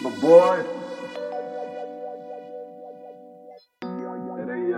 My boy. Hey,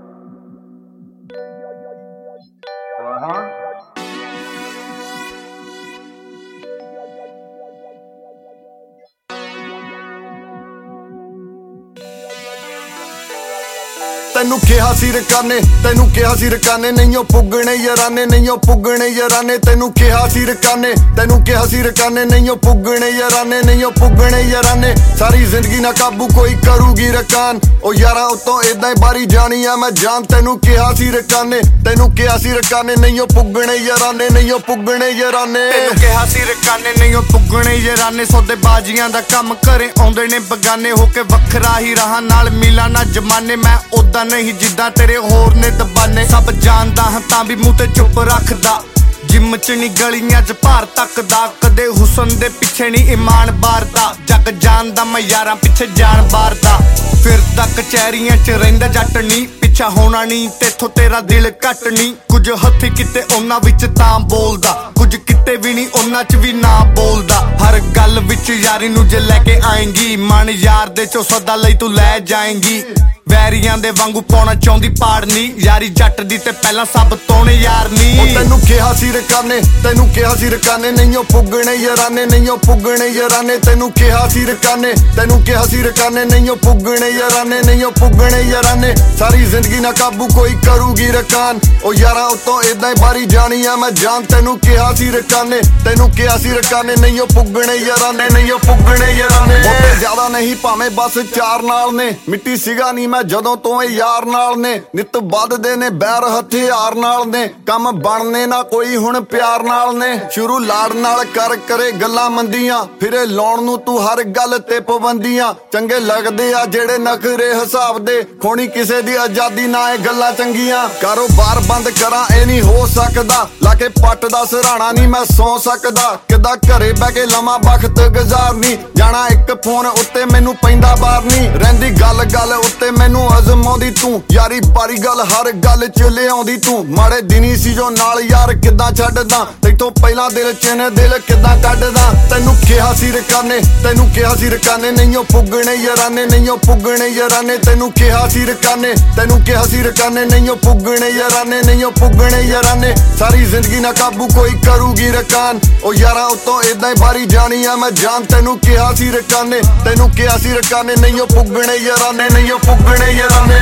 ਤੈਨੂੰ ਕਿਹਾ ਸੀ ਰਕਾਨੇ, ਤੈਨੂੰ ਕਿਹਾ ਸੀ ਰਕਾਨੇ, ਨਹੀਂ ਉਹ ਪੁੱਗਣੇ ਯਾਰਾਨੇ, ਨਹੀਂ ਉਹ ਪੁੱਗਣੇ ਯਾਰਾਨੇ। ਤੈਨੂੰ ਕਿਹਾ ਸੀ ਰਕਾਨੇ, ਤੈਨੂੰ ਕਿਹਾ ਸੀ ਰਕਾਨੇ, ਨਹੀਂ ਉਹ ਪੁੱਗਣੇ ਯਾਰਾਨੇ, ਨਹੀਂ ਉਹ ਪੁੱਗਣੇ ਯਾਰਾਨੇ। ਸਾਰੀ ਜ਼ਿੰਦਗੀ ਨਾ ਕਾਬੂ ਕੋਈ ਕਰੂਗੀ ਰਕਾਨ, ਉਹ ਯਾਰਾਂ ਉਤੋਂ ਏਦਾਂ ਹੀ ਬਾਰੀ ਜਾਣੀ ਆ ਮੈਂ ਜਾਨ। ਤੈਨੂੰ ਕਿਹਾ ਸੀ ਰਕਾਨੇ, ਤੈਨੂੰ ਕਿਹਾ ਸੀ ਰਕਾਨੇ, ਨਹੀਂ ਉਹ ਪੁੱਗਣੇ ਯਾਰਾਨੇ, ਨਹੀਂ ਉਹ ਪੁੱਗਣੇ ਯਾਰਾਨੇ। ਤੈਨੂੰ ਕਿਹਾ ਸੀ ਰਕਾਨੇ, ਨਹੀਂ ਉਹ ਪੁੱਗਣੇ ਯਾਰਾਨੇ। ਸੌਦੇ ਬਾਜੀਆਂ ਦਾ ਕੰਮ ਘਰੇ ਆਉਂਦੇ ਨੇ ਬਗਾਨੇ, ਹੋ ਕੇ ਵੱਖਰਾ ਹੀ ਰਹਾ ਨਾਲ ਮਿਲਾ ਨਾ ਜਮਾਨੇ। ਮੈਂ ਉਦਾਂ ਨਹੀਂ ਜਿੱਦਾਂ ਤੇਰੇ ਹੋਰ ਨੇ ਦਬਾਨੇ, ਸਭ ਜਾਣਦਾ ਹਾਂ ਤਾਂ ਵੀ ਮੂੰਹ ਤੇ ਚੁੱਪ ਰੱਖਦਾ। ਜਿੰਮ ਚ ਨੀ ਗਲੀਆਂ ਚ ਭਾਰ ਤੱਕਦਾ, ਕਦੇ ਹੁਸਨ ਦੇ ਪਿੱਛੇ ਨੀ ਇਮਾਨ ਬਾਰਦਾ। ਜੱਗ ਜਾਣਦਾ ਮੈਂ ਯਾਰਾਂ ਪਿੱਛੇ ਜਾਨ ਬਾਰਦਾ, ਫਿਰਦਾ ਕਚਹਿਰੀਆਂ ਚ ਰਹਿੰਦਾ ਜੱਟ ਨੀ। ਪਿੱਛਾ ਹੋਣਾ ਨੀ ਤੇਥੋਂ ਤੇਰਾ ਦਿਲ ਘੱਟ ਨੀ, ਕੁਝ ਹੱਥੀ ਕਿਤੇ ਉਹਨਾਂ ਵਿੱਚ ਤਾਂ ਬੋਲਦਾ, ਕੁਝ ਕਿਤੇ ਵੀ ਨੀ ਉਹਨਾਂ ਚ ਵੀ ਨਾ ਬੋਲਦਾ। ਹਰ ਗੱਲ ਵਿੱਚ ਯਾਰੀ ਨੂੰ ਜੇ ਲੈ ਕੇ ਆਏਂਗੀ, ਮਨ ਯਾਰ ਦੇ ਚੋਂ ਸਦਾ ਲਈ ਤੂੰ ਲੈ ਜਾਏਂਗੀ। ਵੈਰੀਆਂ ਦੇ ਵਾਂਗੂ ਪਾਉਣਾ ਚਾਹੁੰਦੀ ਪਾੜਨੀ, ਯਾਰੀ ਜੱਟ ਦੀ ਤੇ ਪਹਿਲਾਂ ਸਭ ਤੋਂ ਨੇ ਯਾਰ ਨੀ। ਉਹ ਤੈਨੂੰ ਕਿਹਾ ਸੀ ਰਕਾਨੇ, ਤੈਨੂੰ ਕਿਹਾ ਸੀ ਰਕਾਨੇ, ਨਹੀਂ ਉਹ ਪੁੱਗਣੇ ਯਾਰਾਨੇ, ਨਹੀਂ ਉਹ ਪੁੱਗਣੇ ਯਾਰਾਨੇ। ਤੈਨੂੰ ਕਿਹਾ ਸੀ ਰਕਾਨੇ, ਤੈਨੂੰ ਕਿਹਾ ਸੀ ਰਕਾਨੇ, ਨਹੀਂ ਉਹ ਪੁੱਗਣੇ ਯਾਰਾਨੇ, ਨਹੀਂ ਉਹ ਪੁੱਗਣੇ ਯਾਰਾਨੇ। ਸਾਰੀ ਜ਼ਿੰਦਗੀ ਨਾ ਕਾਬੂ ਕੋਈ ਕਰੂਗੀ ਰਕਾਨ, ਉਹ ਯਾਰਾਂ ਉਤੋਂ ਏਦਾਂ ਹੀ ਬਾਰੀ ਜਾਣੀ ਆ ਮੈਂ ਜਾਨ। ਤੈਨੂੰ ਕਿਹਾ ਸੀ ਰਕਾਨੇ, ਤੈਨੂੰ ਕਿਹਾ ਸੀ ਰਕਾਨੇ, ਨਹੀਂ ਉਹ ਪੁੱਗਣੇ ਯਾਰਾਨੇ, ਨਹੀਂ ਉਹ ਪੁੱਗਣੇ ਯਾਰਾਨੇ। ਬਹੁਤੇ ਜ਼ਿਆਦਾ ਨਹੀਂ ਭਾਵੇਂ ਬਸ ਚਾਰ ਨਾਲ ਨੇ, ਮਿੱਟੀ ਸੀਗਾ ਨਹੀਂ ਮੈਂ ਜਦੋਂ ਤੋਂ ਇਹ ਯਾਰ ਨਾਲ ਨੇ। ਨਿੱਤ ਵੱਧਦੇ ਨੇ ਬੈਰ ਹਥਿਆਰ ਨਾਲ ਨੇ, ਕੰਮ ਬਣਨੇ ਨਾ ਕੋਈ ਹੁਣ ਪਿਆਰ ਨਾਲ ਨੇ। ਸ਼ੁਰੂ ਲਾੜ ਨਾਲ ਕਰ ਕਰੇ ਗੱਲਾਂ ਮੰਦੀਆਂ, ਫਿਰੇ ਲਾਉਣ ਨੂੰ ਤੂੰ ਹਰ ਗੱਲ ਤੇ ਪਾਬੰਦੀਆਂ। ਚੰਗੇ ਲੱਗਦੇ ਆ ਜਿਹੜੇ ਨਖਰੇ ਹਿਸਾਬ ਦੇ, ਖੋਣੀ ਕਿਸੇ ਦੀ ਆਜ਼ਾਦੀ ਨਾ ਇਹ ਗੱਲਾਂ ਚੰਗੀਆਂ। ਕਾਰੋਬਾਰ ਬੰਦ ਕਰਾਂ ਇਹ ਨਹੀਂ ਹੋ ਸਕਦਾ, ਲਾ ਕੇ ਪੱਟ ਦਾ ਸਰਾਣਾ ਨਹੀਂ ਮੈਂ ਸੌ ਸਕਦਾ। ਕਿੱਦਾਂ ਘਰੇ ਬਹਿ ਕੇ ਲਵਾਂ ਵਕਤ ਗੁਜ਼ਾਰਨੀ, ਜਾਣਾ ਇੱਕ ਫੋਨ ਉੱਤੇ ਮੈਨੂੰ ਪੈਂਦਾ ਬਾਰ ਨਹੀਂ। ਰਹਿੰਦੀ ਗੱਲ ਗੱਲ ਉੱਤੇ ਮੈਨੂੰ ਅਜ਼ਮਾਉਂਦੀ ਤੂੰ, ਯਾਰੀ ਪਾਰੀ ਗੱਲ ਹਰ ਗੱਲ ਚ ਲਿਆਉਂਦੀ ਤੂੰ। ਮਾੜੇ ਦਿਨੀ ਸੀ ਜੋ ਨਾਲ ਯਾਰ ਕਿੱਦਾਂ ਛੱਡਦਾ, ਤੈਥੋਂ ਪਹਿਲਾਂ ਦਿਲ ਚ ਨੇ ਦਿਲ ਕਿੱਦਾਂ ਕੱਢਦਾ। ਤੈਨੂੰ ਕਿਹਾ ਸੀ ਰਕਾਨੇ, ਤੈਨੂੰ ਕਿਹਾ ਸੀ ਰਕਾਨੇ, ਨਹੀਂ ਉਹ ਪੁੱਗਣੇ ਯਾਰਾਨੇ, ਨਹੀਂ ਉਹ ਪੁੱਗਣੇ ਯਾਰਾਨੇ। ਤੈਨੂੰ ਕਿਹਾ ਸੀ ਰਕਾਨੇ, ਤੈਨੂੰ ਕਿਹਾ ਸੀ ਰਕਾਨੇ, ਨਹੀਂ ਉਹ ਪੁੱਗਣੇ ਯਾਰਾਨੇ, ਨਹੀਂ ਉਹ ਪੁੱਗਣੇ ਯਾਰਾਨੇ। ਸਾਰੀ ਜ਼ਿੰਦਗੀ ਨਾ ਕਾਬੂ ਕੋਈ ਕਰੂਗੀ ਰਕਾਨ, ਉਹ ਯਾਰਾਂ ਉਤੋਂ ਏਦਾਂ ਹੀ ਬਾਰੀ ਜਾਣੀ ਆ ਮੈਂ ਜਾਨ। ਤੈਨੂੰ ਕਿਹਾ ਸੀ ਰਕਾਨੇ, ਤੈਨੂੰ ਕਿਹਾ ਸੀ ਰਕਾਨੇ, ਨਹੀਂ ਉਹ ਪੁੱਗਣੇ ਯਾਰਾਨੇ, ਨਹੀਂ ਉਹ ਪੁੱਗਣੇ ਯਾਰਾਨੇ,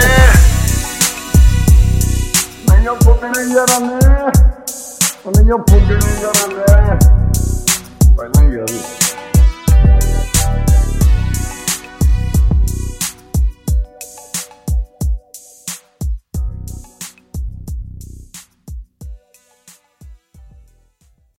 ਨਹੀਂ ਉਹ ਪੁੱਗਣੇ ਯਾਰਾਨੇ, ਨਹੀਂ ਉਹ ਪੁੱਗਣੇ ਯਾਰਾਨੇ। ਪਹਿਲਾਂ ਹੀ ਯਾਰ